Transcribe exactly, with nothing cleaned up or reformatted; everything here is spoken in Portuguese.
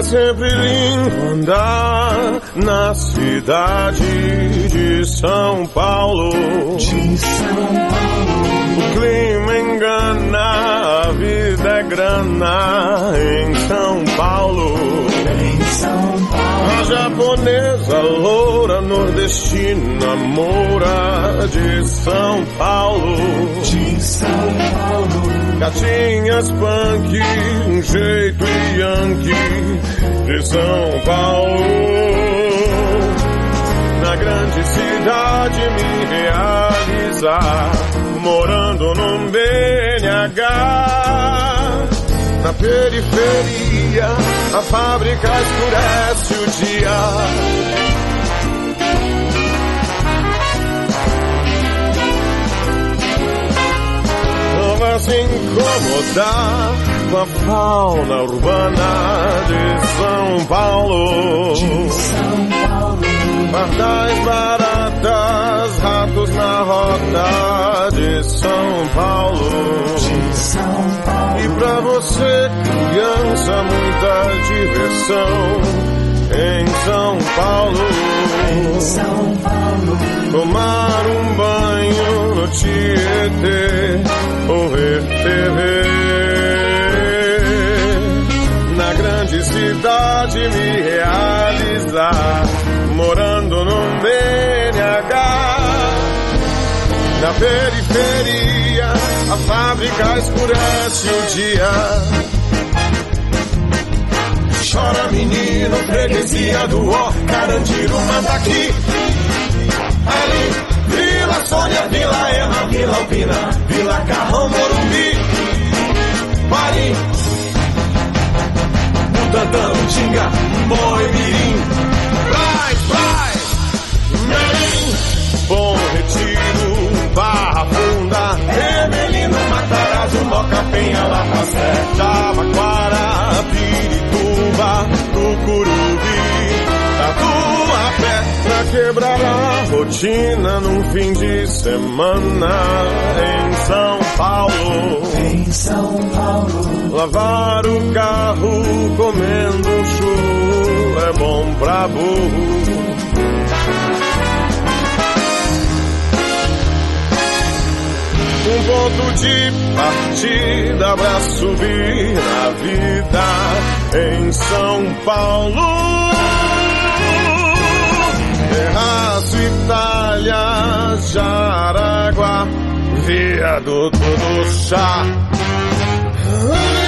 sempre lindo andar na cidade de São Paulo. De São Paulo. O clima engana, a vida é grana em São Paulo. Em São Paulo. A japonesa loura nordestina moura de São Paulo. De São Paulo. Gatinhas punk, um jeito yankee de São Paulo. Na grande cidade me realizar, morando num B N H. Na periferia, a fábrica escurece o dia. Não vai se incomodar com a fauna urbana de São Paulo. De São Paulo. Pardais baratas, ratos na rota de São Paulo. De São Paulo. E pra você, criança, muita diversão em São Paulo. Em São Paulo. Tomar um banho no Tietê ou ver T V. Na grande cidade me realizar, morando num B N H. Na periferia, a fábrica escurece o dia. Chora menino, freguesia do Ó, Carandiru, Mandaqui. Ali, Vila Sônia, Vila Ema, Vila Alpina, Vila Carrão, Morumbi, Parim, Butantã, Utinga, Boi Mirim, Braz, Braz, Merim, Bom Retiro, Barra Funda, Remelino, Matarazzo, Moca, Penha, Lapacé, Jabaquara, Pirituba, Tucuruvi, Tatuapé, pra quebrar a rotina num fim de semana em São Paulo. Em São Paulo. Lavar o carro comendo churro é bom pra burro. Um ponto de partida pra subir na vida em São Paulo. Terraço, Itália, Jaraguá, Viaduto do Chá.